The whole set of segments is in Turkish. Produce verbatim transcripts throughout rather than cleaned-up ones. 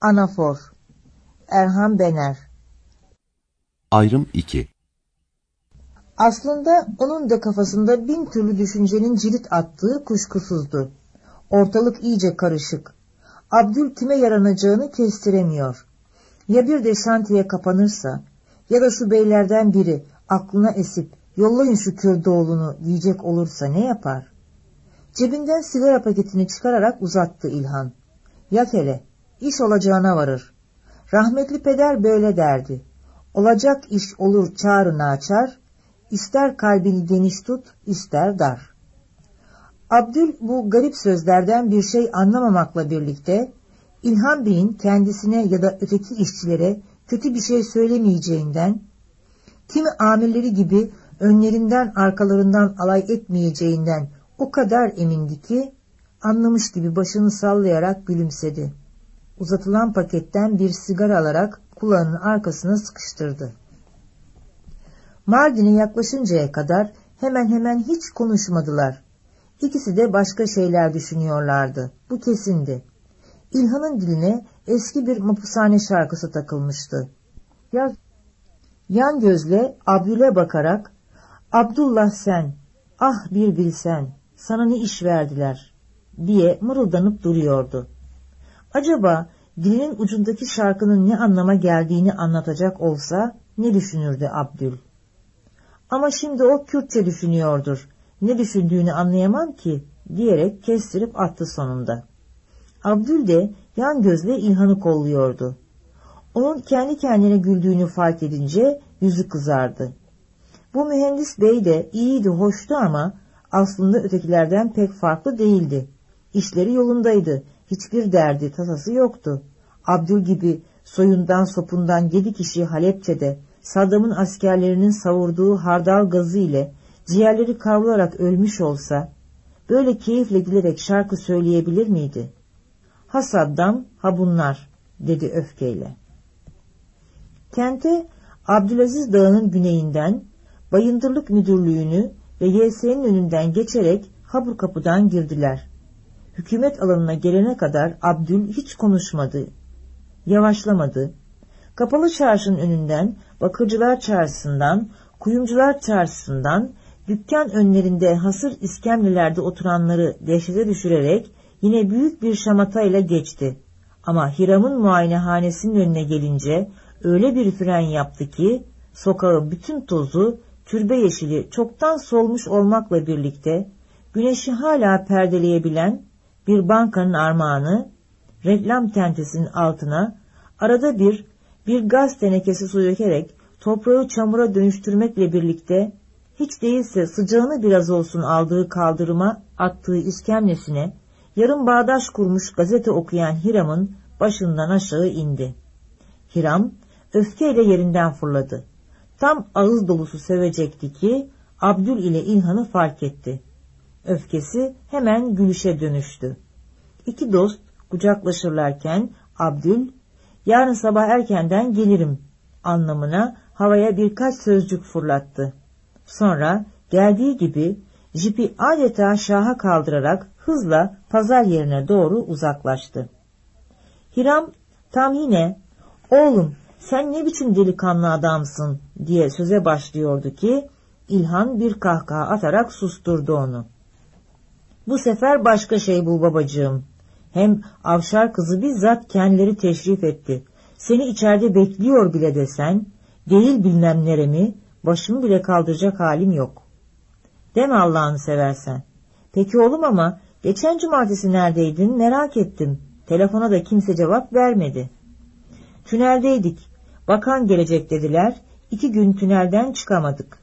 Anafor. Erhan Bener. Ayrım iki. Aslında onun da kafasında bin türlü düşüncenin cirit attığı kuşkusuzdu. Ortalık iyice karışık. Abdül kime yaranacağını kestiremiyor. Ya bir de şantiye kapanırsa, ya da şu beylerden biri aklına esip yollayın şu Kürdoğlu'nu diyecek olursa ne yapar? Cebinden sigara paketini çıkararak uzattı İlhan. Yak hele, iş olacağına varır. Rahmetli peder böyle derdi. Olacak iş olur çağrı naçar, ister kalbini geniş tut, ister dar. Abdül bu garip sözlerden bir şey anlamamakla birlikte, İlhan Bey'in kendisine ya da öteki işçilere kötü bir şey söylemeyeceğinden, kimi amirleri gibi önlerinden arkalarından alay etmeyeceğinden o kadar emindi ki, anlamış gibi başını sallayarak gülümsedi. Uzatılan paketten bir sigara alarak kulağının arkasına sıkıştırdı. Mardin'e yaklaşıncaya kadar hemen hemen hiç konuşmadılar. İkisi de başka şeyler düşünüyorlardı. Bu kesindi. İlhan'ın diline eski bir mapushane şarkısı takılmıştı. Ya, yan gözle Abdül'e bakarak, "Abdullah sen, ah bir bilsen, sana ne iş verdiler?" diye mırıldanıp duruyordu. Acaba dilinin ucundaki şarkının ne anlama geldiğini anlatacak olsa ne düşünürdü Abdül? Ama şimdi o Kürtçe düşünüyordur. Ne düşündüğünü anlayamam ki diyerek kestirip attı sonunda. Abdül de yan gözle İlhan'ı kolluyordu. Onun kendi kendine güldüğünü fark edince yüzü kızardı. Bu mühendis bey de iyiydi, hoştu ama aslında ötekilerden pek farklı değildi. İşleri yolundaydı. Hiçbir derdi, tasası yoktu. Abdül gibi soyundan sopundan yedi kişi Halepçe'de Saddam'ın askerlerinin savurduğu hardal gazı ile ciğerleri kavrularak ölmüş olsa, böyle keyifle gülerek şarkı söyleyebilir miydi? Ha Saddam, ha bunlar, dedi öfkeyle. Kente, Abdülaziz Dağı'nın güneyinden, Bayındırlık Müdürlüğü'nü ve Y S'nin önünden geçerek Habur kapıdan girdiler. Hükümet alanına gelene kadar Abdül hiç konuşmadı, yavaşlamadı. Kapalı çarşının önünden, Bakırcılar Çarşısı'ndan, Kuyumcular Çarşısı'ndan, dükkan önlerinde hasır iskemlelerde oturanları dehşete düşürerek yine büyük bir şamatayla geçti. Ama Hiram'ın muayenehanesinin önüne gelince öyle bir fren yaptı ki, sokağın bütün tozu, türbe yeşili çoktan solmuş olmakla birlikte, güneşi hala perdeleyebilen bir bankanın armağanı, reklam tentesinin altına arada bir bir gaz tenekesi su dökerek toprağı çamura dönüştürmekle birlikte hiç değilse sıcağını biraz olsun aldığı kaldırıma attığı iskemlesine yarım bağdaş kurmuş gazete okuyan Hiram'ın başından aşağı indi. Hiram öfkeyle yerinden fırladı. Tam ağız dolusu sövecekti ki Abdül ile İlhan'ı fark etti. Öfkesi hemen gülüşe dönüştü. İki dost kucaklaşırlarken Abdül, "Yarın sabah erkenden gelirim" anlamına havaya birkaç sözcük fırlattı. Sonra geldiği gibi jipi adeta şaha kaldırarak hızla pazar yerine doğru uzaklaştı. Hiram tam yine "Oğlum sen ne biçim delikanlı adamsın" diye söze başlıyordu ki İlhan bir kahkaha atarak susturdu onu. "Bu sefer başka şey bul babacığım. Hem Avşar kızı bizzat kendileri teşrif etti. Seni içeride bekliyor bile desen, değil bilmem neremi, başımı bile kaldıracak halim yok. Deme Allah'ını seversen. Peki oğlum ama geçen cumartesi neredeydin merak ettim. Telefona da kimse cevap vermedi." "Tüneldeydik. Bakan gelecek dediler. İki gün tünelden çıkamadık."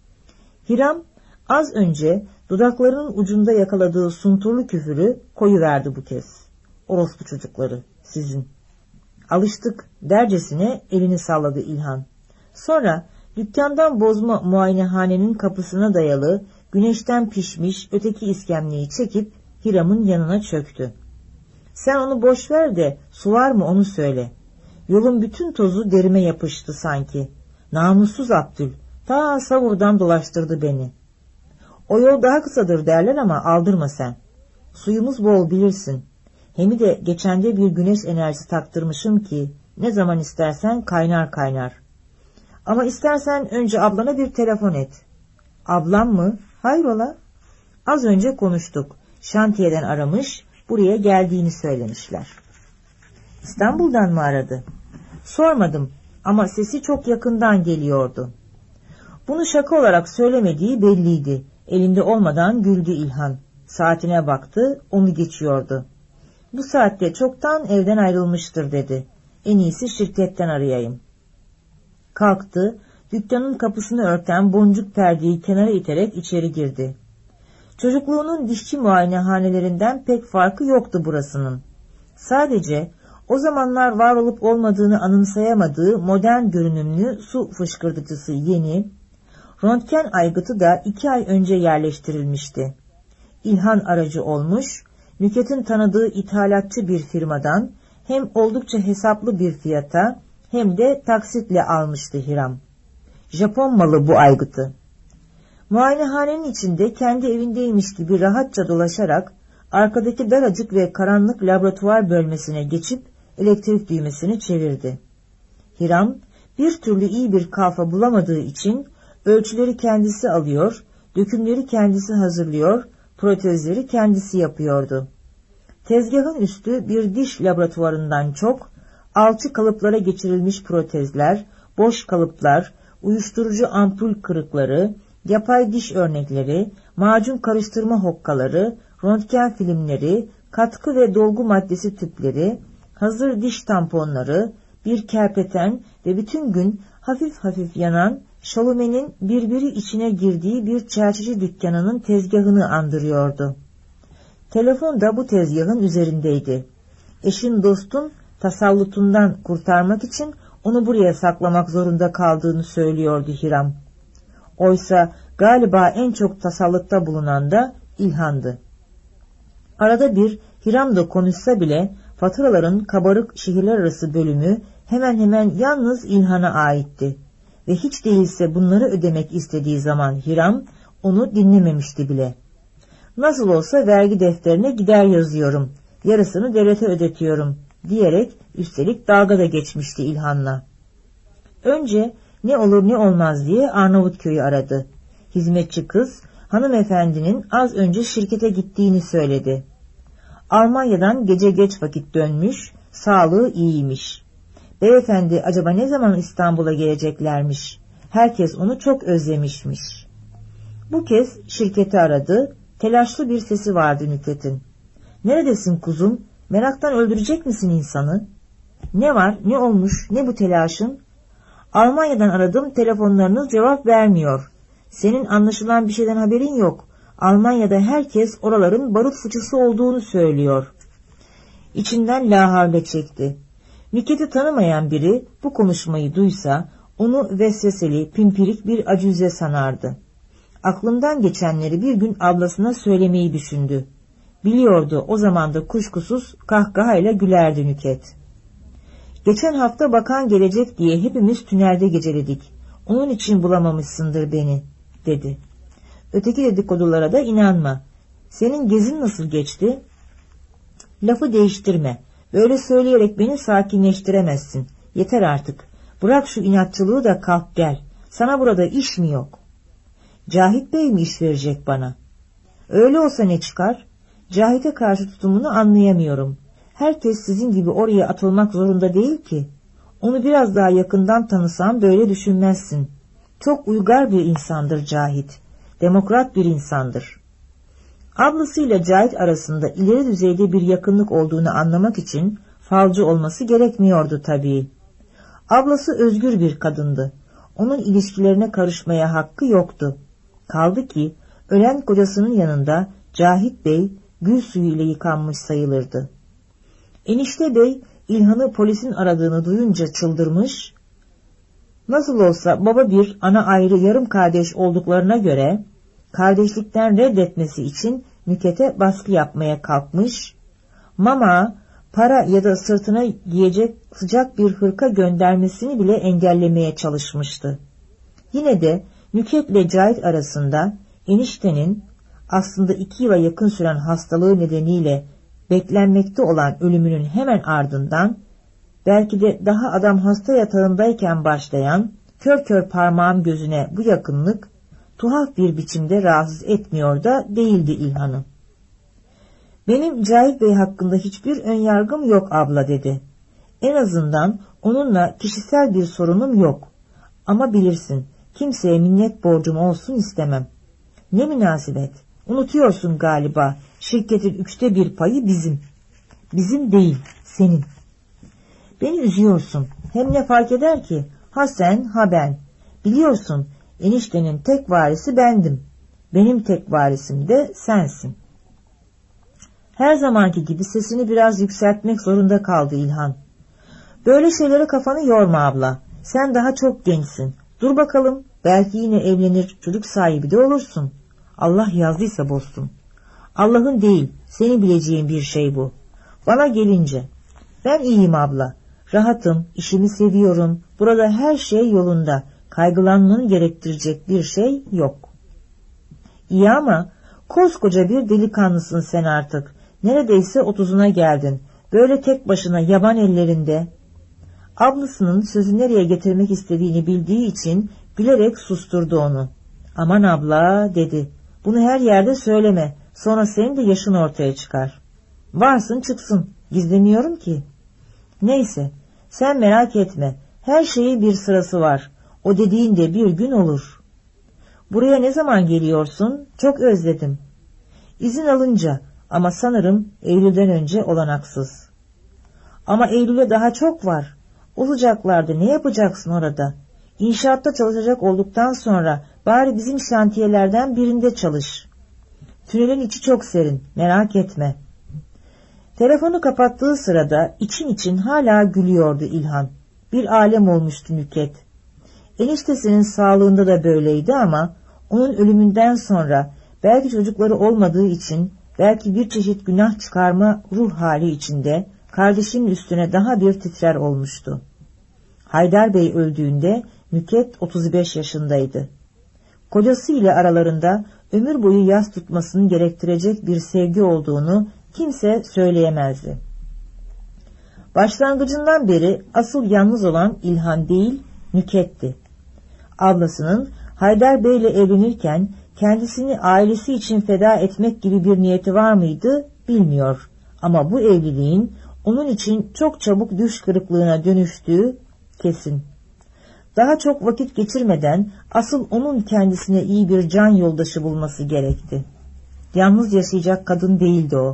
Hiram az önce dudaklarının ucunda yakaladığı sunturlu küfürü koyuverdi bu kez. "Orospu çocukları sizin." "Alıştık" dercesine elini salladı İlhan. Sonra dükkandan bozma muayenehanenin kapısına dayalı güneşten pişmiş öteki iskemleyi çekip Hiram'ın yanına çöktü. "Sen onu boş ver de su var mı onu söyle. Yolun bütün tozu derime yapıştı sanki. Namussuz Abdül, ta savurdan dolaştırdı beni. O yol daha kısadır derler ama aldırma sen. Suyumuz bol bilirsin. Hem de geçende bir güneş enerjisi taktırmışım ki ne zaman istersen kaynar kaynar. Ama istersen önce ablana bir telefon et. Ablam mı? Hayrola? Az önce konuştuk. Şantiyeden aramış, buraya geldiğini söylemişler. İstanbul'dan mı aradı? Sormadım ama sesi çok yakından geliyordu. Bunu şaka olarak söylemediği belliydi. Elinde olmadan güldü İlhan. Saatine baktı, onu geçiyordu. Bu saatte çoktan evden ayrılmıştır dedi. En iyisi şirketten arayayım. Kalktı, dükkanın kapısını örten boncuk perdeyi kenara iterek içeri girdi. Çocukluğunun dişçi muayenehanelerinden pek farkı yoktu burasının. Sadece o zamanlar var olup olmadığını anımsayamadığı modern görünümlü su fışkırtıcısı yeni, röntgen aygıtı da iki ay önce yerleştirilmişti. İlhan aracı olmuş, Nükhet'in tanıdığı ithalatçı bir firmadan hem oldukça hesaplı bir fiyata hem de taksitle almıştı Hiram. Japon malı bu aygıtı. Muayenehanenin içinde kendi evindeymiş gibi rahatça dolaşarak arkadaki daracık ve karanlık laboratuvar bölmesine geçip elektrik düğmesini çevirdi. Hiram bir türlü iyi bir kalfa bulamadığı için ölçüleri kendisi alıyor, dökümleri kendisi hazırlıyor, protezleri kendisi yapıyordu. Tezgahın üstü bir diş laboratuvarından çok, alçı kalıplara geçirilmiş protezler, boş kalıplar, uyuşturucu ampul kırıkları, yapay diş örnekleri, macun karıştırma hokkaları, röntgen filmleri, katkı ve dolgu maddesi tüpleri, hazır diş tamponları, bir kerpeten ve bütün gün hafif hafif yanan şalumenin birbiri içine girdiği bir çerçeci dükkanının tezgahını andırıyordu. Telefon da bu tezgahın üzerindeydi. Eşin dostun tasallutundan kurtarmak için onu buraya saklamak zorunda kaldığını söylüyordu Hiram. Oysa galiba en çok tasallutta bulunan da İlhan'dı. Arada bir Hiram da konuşsa bile faturaların kabarık şehirler arası bölümü hemen hemen yalnız İlhan'a aitti. Ve hiç değilse bunları ödemek istediği zaman Hiram onu dinlememişti bile. Nasıl olsa vergi defterine gider yazıyorum, yarısını devlete ödetiyorum diyerek üstelik dalga da geçmişti İlhan'la. Önce ne olur ne olmaz diye Arnavutköy'ü aradı. Hizmetçi kız hanımefendinin az önce şirkete gittiğini söyledi. Almanya'dan gece geç vakit dönmüş, sağlığı iyiymiş. Beyefendi acaba ne zaman İstanbul'a geleceklermiş? Herkes onu çok özlemişmiş. Bu kez şirketi aradı, telaşlı bir sesi vardı Nükhet'in. Neredesin kuzum? Meraktan öldürecek misin insanı? Ne var, ne olmuş, ne bu telaşın? Almanya'dan aradım, telefonlarınız cevap vermiyor. Senin anlaşılan bir şeyden haberin yok. Almanya'da herkes oraların barut fıçısı olduğunu söylüyor. İçinden la havle çekti. Nükhet'i tanımayan biri bu konuşmayı duysa onu vesveseli, pimpirik bir acize sanardı. Aklından geçenleri bir gün ablasına söylemeyi düşündü. Biliyordu o zaman da kuşkusuz kahkahayla gülerdi Nükhet. Geçen hafta bakan gelecek diye hepimiz tünelde geceledik. Onun için bulamamışsındır beni, dedi. Öteki dedikodulara da inanma. Senin gezin nasıl geçti? Lafı değiştirme. Böyle söyleyerek beni sakinleştiremezsin. Yeter artık. Bırak şu inatçılığı da kalk gel. Sana burada iş mi yok? Cahit Bey mi iş verecek bana? Öyle olsa ne çıkar? Cahit'e karşı tutumunu anlayamıyorum. Herkes sizin gibi oraya atılmak zorunda değil ki. Onu biraz daha yakından tanısan böyle düşünmezsin. Çok uygar bir insandır Cahit. Demokrat bir insandır. Ablasıyla Cahit arasında ileri düzeyde bir yakınlık olduğunu anlamak için falcı olması gerekmiyordu tabii. Ablası özgür bir kadındı. Onun ilişkilerine karışmaya hakkı yoktu. Kaldı ki ölen kocasının yanında Cahit Bey gül suyuyla yıkanmış sayılırdı. Enişte Bey İlhan'ı polisin aradığını duyunca çıldırmış, nasıl olsa baba bir ana ayrı yarım kardeş olduklarına göre kardeşlikten reddetmesi için Nükhet'e baskı yapmaya kalkmış, mama, para ya da sırtına giyecek sıcak bir hırka göndermesini bile engellemeye çalışmıştı. Yine de Nükhet'le Cahit arasında eniştenin aslında iki yıla yakın süren hastalığı nedeniyle beklenmekte olan ölümünün hemen ardından, belki de daha adam hasta yatağındayken başlayan kör kör parmağım gözüne bu yakınlık tuhaf bir biçimde rahatsız etmiyor da değildi İlhan'ı. Benim Cahit Bey hakkında hiçbir önyargım yok abla dedi. En azından onunla kişisel bir sorunum yok. Ama bilirsin, kimseye minnet borcum olsun istemem. Ne münasebet, unutuyorsun galiba, şirketin üçte bir payı bizim. Bizim değil, senin. Beni üzüyorsun, hem ne fark eder ki, ha sen ha ben. Biliyorsun, eniştenin tek varisi bendim. Benim tek varisim de sensin. Her zamanki gibi sesini biraz yükseltmek zorunda kaldı İlhan. Böyle şeylere kafanı yorma abla. Sen daha çok gençsin. Dur bakalım, belki yine evlenir, çocuk sahibi de olursun. Allah yazdıysa bozsun. Allah'ın değil, senin bileceğin bir şey bu. Bana gelince, ben iyiyim abla. Rahatım, işimi seviyorum. Burada her şey yolunda. Kaygılanmanı gerektirecek bir şey yok. İyi ama koskoca bir delikanlısın sen artık. Neredeyse otuzuna geldin. Böyle tek başına yaban ellerinde. Ablasının sözü nereye getirmek istediğini bildiği için gülerek susturdu onu. Aman abla dedi. Bunu her yerde söyleme. Sonra senin de yaşın ortaya çıkar. Varsın çıksın. Gizlemiyorum ki. Neyse. Sen merak etme. Her şeyin bir sırası var. O dediğin de bir gün olur. Buraya ne zaman geliyorsun? Çok özledim. İzin alınca, ama sanırım Eylül'den önce olanaksız. Ama Eylül'e daha çok var. Olacaklardı, ne yapacaksın orada? İnşaatta çalışacak olduktan sonra bari bizim şantiyelerden birinde çalış. Tünelin içi çok serin, merak etme. Telefonu kapattığı sırada için için hala gülüyordu İlhan. Bir alem olmuştu Nüket. Eniştesinin sağlığında da böyleydi ama onun ölümünden sonra belki çocukları olmadığı için, belki bir çeşit günah çıkarma ruh hali içinde kardeşinin üstüne daha bir titrer olmuştu. Haydar Bey öldüğünde Nüket otuz beş yaşındaydı. Kocası ile aralarında ömür boyu yas tutmasını gerektirecek bir sevgi olduğunu kimse söyleyemezdi. Başlangıcından beri asıl yalnız olan İlhan değil, Nüket'ti. Ablasının Haydar Bey ile evlenirken kendisini ailesi için feda etmek gibi bir niyeti var mıydı bilmiyor. Ama bu evliliğin onun için çok çabuk düş kırıklığına dönüştüğü kesin. Daha çok vakit geçirmeden asıl onun kendisine iyi bir can yoldaşı bulması gerekti. Yalnız yaşayacak kadın değildi o.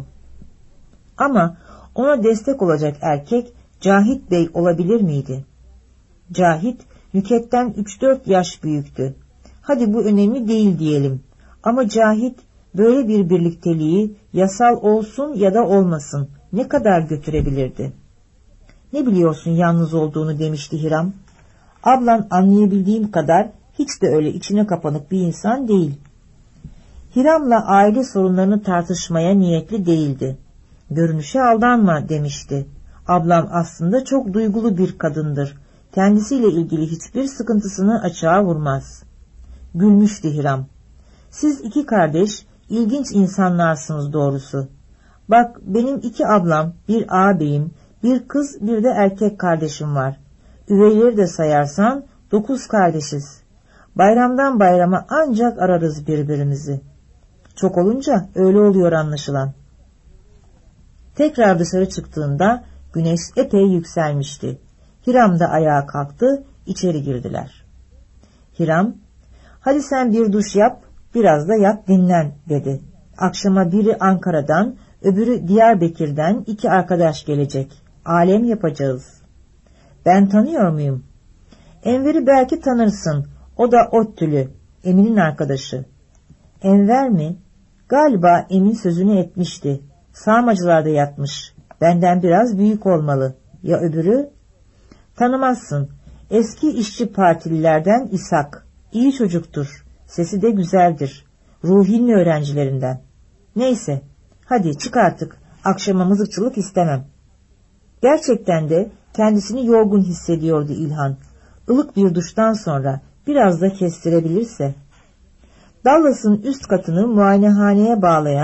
Ama ona destek olacak erkek Cahit Bey olabilir miydi? Cahit, Nüket'ten üç dört yaş büyüktü. Hadi bu önemli değil diyelim. Ama Cahit böyle bir birlikteliği yasal olsun ya da olmasın ne kadar götürebilirdi? Ne biliyorsun yalnız olduğunu demişti Hiram. Ablan anlayabildiğim kadar hiç de öyle içine kapanık bir insan değil. Hiram'la aile sorunlarını tartışmaya niyetli değildi. Görünüşe aldanma demişti. Ablam aslında çok duygulu bir kadındır. Kendisiyle ilgili hiçbir sıkıntısını açığa vurmaz. Gülmüştü Hiram. Siz iki kardeş ilginç insanlarsınız doğrusu. Bak benim iki ablam, bir ağabeyim, bir kız bir de erkek kardeşim var. Üveyleri de sayarsan dokuz kardeşiz. Bayramdan bayrama ancak ararız birbirimizi. Çok olunca öyle oluyor anlaşılan. Tekrar dışarı çıktığında güneş epey yükselmişti. Hiram da ayağa kalktı, içeri girdiler. Hiram, hadi sen bir duş yap, biraz da yat dinlen dedi. Akşama biri Ankara'dan, öbürü Diyarbakır'dan iki arkadaş gelecek. Alem yapacağız. Ben tanıyor muyum? Enver'i belki tanırsın. O da ODTÜ'lü, Emin'in arkadaşı. Enver mi? Galiba Emin sözünü etmişti. Sağmacılarda yatmış. Benden biraz büyük olmalı. Ya öbürü? Tanımazsın. Eski işçi partililerden İshak. İyi çocuktur. Sesi de güzeldir. Ruhi'nin öğrencilerinden. Neyse. Hadi çık artık. Akşama mızıkçılık istemem. Gerçekten de kendisini yorgun hissediyordu İlhan. Ilık bir duştan sonra biraz da kestirebilirse. Dallas'ın üst katını muayenehaneye bağlayan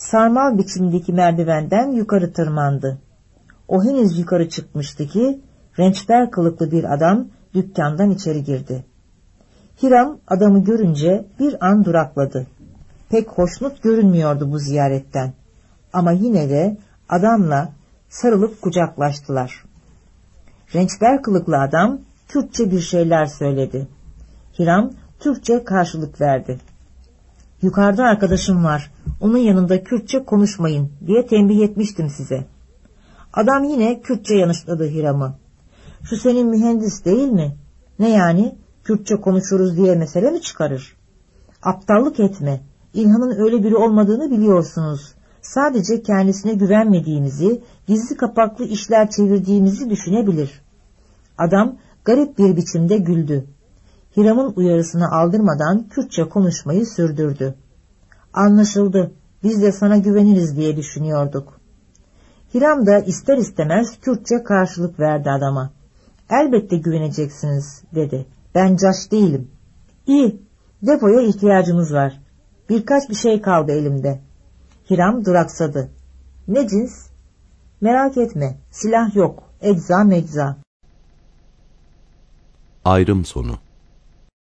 sarmal biçimdeki merdivenden yukarı tırmandı. O henüz yukarı çıkmıştı ki rençber kılıklı bir adam dükkandan içeri girdi. Hiram adamı görünce bir an durakladı. Pek hoşnut görünmüyordu bu ziyaretten. Ama yine de adamla sarılıp kucaklaştılar. Rençber kılıklı adam Kürtçe bir şeyler söyledi. Hiram Türkçe karşılık verdi. Yukarıda arkadaşım var, onun yanında Kürtçe konuşmayın diye tembih etmiştim size. Adam yine Kürtçe yanıtladı Hiram'ı. Şu senin mühendis değil mi? Ne yani? Kürtçe konuşuruz diye mesele mi çıkarır? Aptallık etme. İlhan'ın öyle biri olmadığını biliyorsunuz. Sadece kendisine güvenmediğimizi, gizli kapaklı işler çevirdiğimizi düşünebilir. Adam garip bir biçimde güldü. Hiram'ın uyarısını aldırmadan Kürtçe konuşmayı sürdürdü. Anlaşıldı, biz de sana güveniriz diye düşünüyorduk. Hiram da ister istemez Kürtçe karşılık verdi adama. Elbette güveneceksiniz dedi. Ben caş değilim. İyi, depoya ihtiyacımız var. Birkaç bir şey kaldı elimde. Hiram duraksadı. Ne cins? Merak etme, silah yok, ecza mecza. Ayrım sonu.